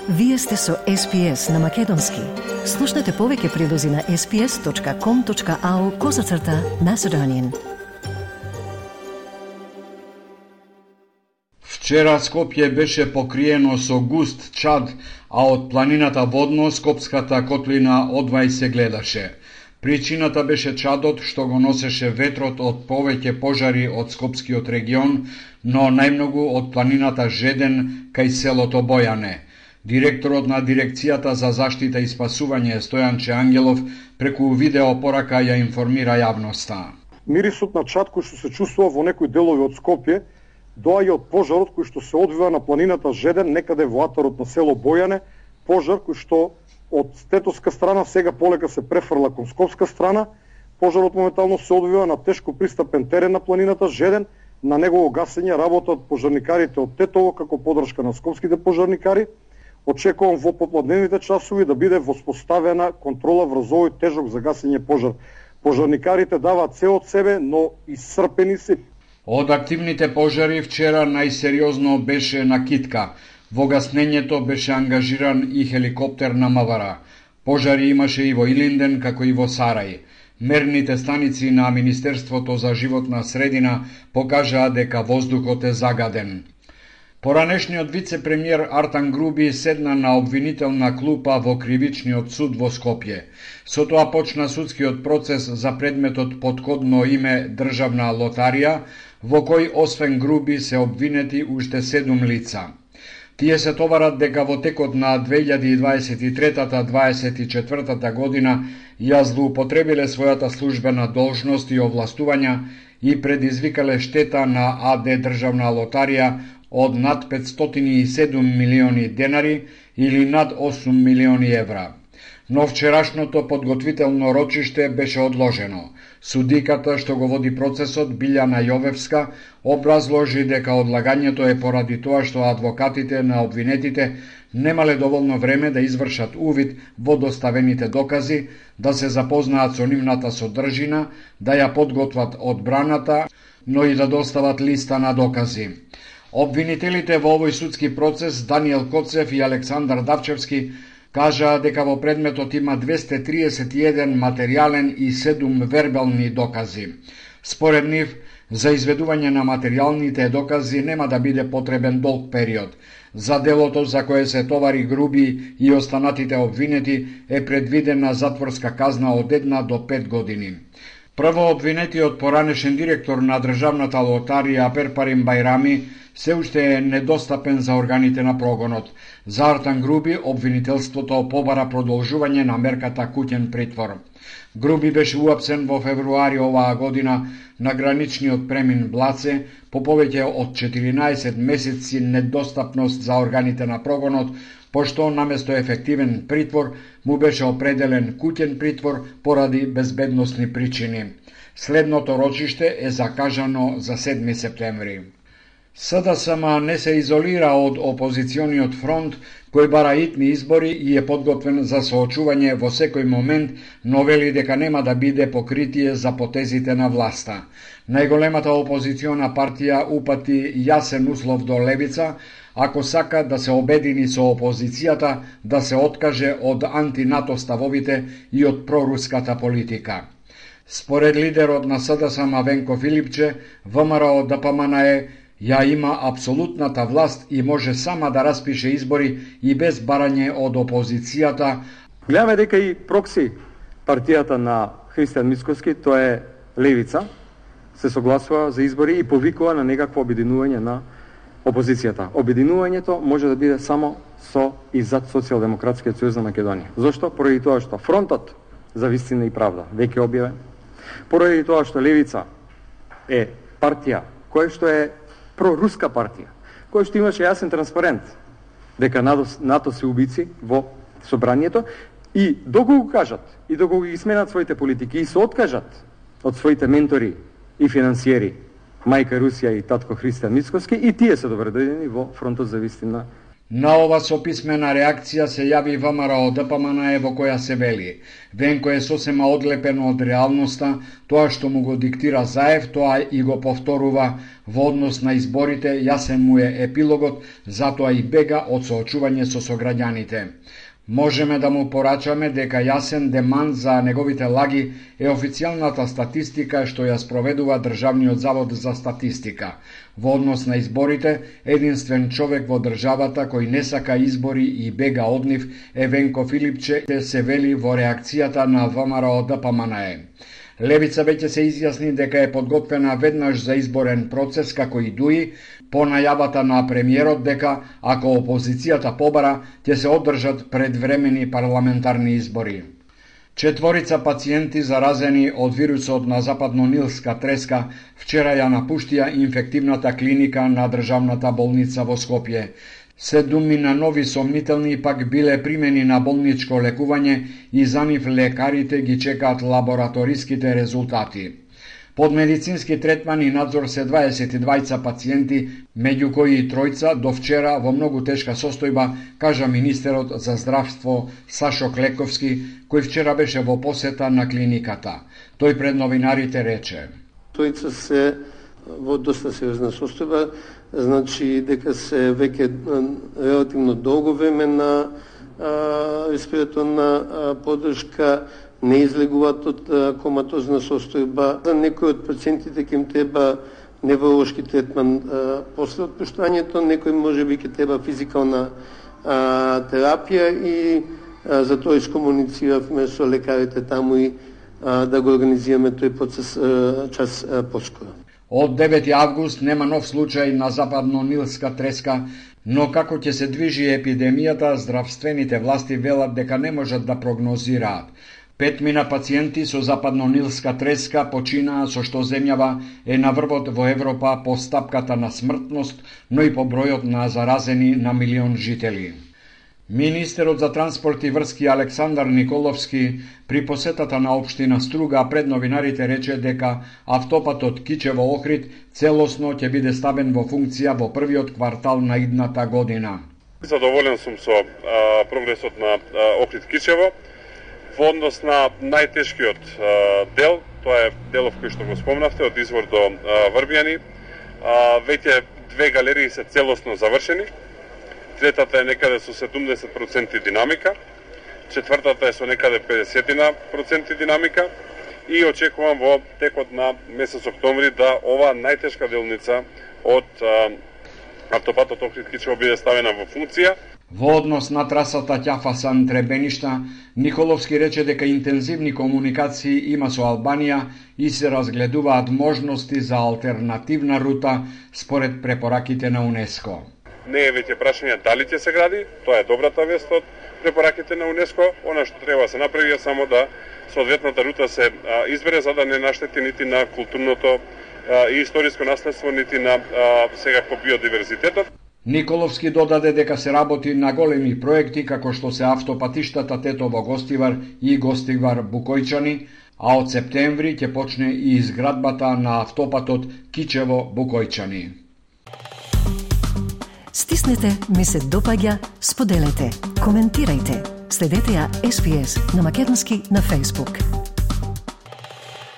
Вие сте со SPS на Македонски. Слушнете повеќе прилози на sps.com.au/Macedonian. Вчера Скопје беше покриено со густ чад, а од планината водно Скопската котлина одвај се гледаше. Причината беше чадот што го носеше ветрот од повеќе пожари од Скопскиот регион, но најмногу од планината Жеден кај селото Бојане. Директорот на Дирекцијата за заштита и спасување Стојанче Ангелов преку видеопорака ја информира јавноста. Мирисот на чад кој што се чувствува во некои делови од Скопје доаѓа од пожарот кој што се одвива на планината Жеден, некаде во атарот на село Бојане, пожар кој што од тетоска страна сега полека се префрла кон скопска страна. Пожарот моментално се одвива на тешко пристапен терен на планината Жеден. На негово гасење работат пожарникарите од Тетово како поддршка на скопските пожарникари. Очекувам во попладневните часови да биде воспоставена контрола врз овој тежок за гасење пожар. Пожарникарите даваат се од себе, но исцрпени се. Од активните пожари вчера најсериозно беше на Китка. Во гаснењето беше ангажиран и хеликоптер на МВР. Пожари имаше и во Илинден, како и во Сарај. Мерните станици на Министерството за животна средина покажаа дека воздухот е загаден. Поранешниот вице-премиер Артан Груби седна на обвинителна клупа во кривичниот суд во Скопје. Со тоа почна судскиот процес за предметот под кодно име Државна лотарија, во кој освен Груби се обвинети уште 7 лица. Тие се товарат дека во текот на 2023-2024 година ја злоупотребиле својата службена должност и овластувања и предизвикале штета на АД Државна лотарија од над 507 милиони денари или над 8 милиони евра. Но вчерашното подготвително рочиште беше одложено. Судиката што го води процесот, Билјана Јовевска, образложи дека одлагањето е поради тоа што адвокатите на обвинетите немале доволно време да извршат увид во доставените докази, да се запознаат со нивната содржина, да ја подготват одбраната, но и да достават листа на докази. Обвинителите во овој судски процес, Даниел Коцев и Александар Давчевски, кажаа дека во предметот има 231 материјален и 7 вербални докази. Според нив, за изведување на материјалните докази нема да биде потребен долг период. За делото за кое се товари Груби и останатите обвинети е предвидена затворска казна од 1 до 5 години. Прво обвинетиот поранешен директор на Државната лотарија Перпарин Бајрами се уште е недостапен за органите на прогонот. За Артан Груби обвинителството побара продолжување на мерката куќен притвор. Груби беше уапсен во февруари оваа година на граничниот премин Блаце по повеќе од 14 месеци недостапност за органите на прогонот, пошто наместо ефективен притвор му беше определен куќен притвор поради безбедносни причини. Следното рочиште е закажано за 7 септември. СДСМ не се изолира од опозициониот фронт, кој бара итни избори и е подготвен за соочување во секој момент, но вели дека нема да биде покритие за потезите на власта. Најголемата опозициона партија упати јасен услов до левица, ако сака да се обедини со опозицијата, да се откаже од антинато ставовите и од проруската политика. Според лидерот на СДСМ Венко Филипче, ВМРО ДПМНЕ ја има апсолутната власт и може сама да распише избори и без барање од опозицијата. Гледаме дека и прокси партијата на Христијан Мицкоски, тоа е левица, се согласува за избори и повикува на некакво обединување на опозицијата. Обединувањето може да биде само со и зад Социјалдемократскиот сојуз на Македонија. Зошто? Поради тоа што фронтот за вистина и правда веќе објавен. Поради тоа што левица е партија која што е проруска партија, која што имаше јасен транспарент дека НАТО се убици во собранието и доколку го кажат и доколку ги сменат своите политики и се откажат од своите ментори и финансиери, мајка Русија и татко Христијан Мицкоски, и тие се доведени во фронтот за вистина. На ова со писмена реакција се јави ВМРО ДПМНЕ во која се вели: Венко е сосема одлепено од реалноста, тоа што му го диктира Заев, тоа и го повторува. Во однос на изборите, јасен му е епилогот, затоа и бега од соочување со сограѓаните. Можеме да му порачаме дека јасен демант за неговите лаги е официјалната статистика што ја спроведува Државниот завод за статистика. Во однос на изборите, единствен човек во државата кој не сака избори и бега од нив е Венко Филипче, се вели во реакцијата на ВМРО ДПМНЕ. Левица веќе се изјасни дека е подготвена веднаш за изборен процес како и ДУИ, по најавата на премиерот дека, ако опозицијата побара, ќе се одржат предвремени парламентарни избори. 4 пациенти заразени од вирусот на западно-нилска треска вчера ја напуштија инфективната клиника на државната болница во Скопје. 7 нови сомнителни пак биле примени на болничко лекување и за нив лекарите ги чекаат лабораториските резултати. Под медицински третман и надзор се 22 пациенти, меѓу кои и 3 до вчера во многу тешка состојба, кажа министерот за здравство Сашо Клековски, кој вчера беше во посета на клиниката. Тој пред новинарите рече: Тројца се во доста сериозна состојба, значи дека се веќе релативно долго време на респираторна поддршка, не излегуваат од коматозна состојба. За некои од пациентите ќе им треба невролошки третман после отпуштањето, некои можеби ќе треба физикална терапија и за тоа искомунициравме со лекарите таму и да го организираме тој процес час поскоро. Од 9 август нема нов случај на западно-нилска треска, но како ќе се движи епидемијата, здравствените власти велат дека не можат да прогнозираат. 5 пациенти со западно-нилска треска починаа, со што земјава е на врвот во Европа по стапката на смртност, но и по бројот на заразени на милион жители. Министерот за транспорт и врски Александар Николовски при посетата на општина Струга пред новинарите рече дека автопатот Кичево-Охрид целосно ќе биде ставен во функција во првиот квартал на идната година. Задоволен сум со прогресот на Охрид-Кичево. Во однос на најтешкиот дел, тоа е делов кој што го спомнавте, од извор до Врбијани, веќе 2 галерии се целосно завршени. Третата е некаде со 70% динамика, четвртата е со некаде 50% динамика и очекувам во текот на месец октомври да ова најтешка делница од автопатот Охрид-Кичево биде ставена во функција. Во однос на трасата Ќафасан-Требеништа, Николовски рече дека интензивни комуникации има со Албанија и се разгледуваат можности за алтернативна рута според препораките на УНЕСКО. Не е веќе прашање дали ќе се гради, тоа е добрата вест од препораките на УНЕСКО. Она што треба да се направи е само да соодветната рута се избере за да не наштети нити на културното и историско наследство, нити на секако биодиверзитетот. Николовски додаде дека се работи на големи проекти како што се автопатиштата Тетово-Гостивар и Гостивар-Букојчани, а од септември ќе почне и изградбата на автопатот Кичево-Букојчани. Стиснете, ми се допаѓа, споделете, коментирајте. Следете ја SPS на Македонски на Facebook.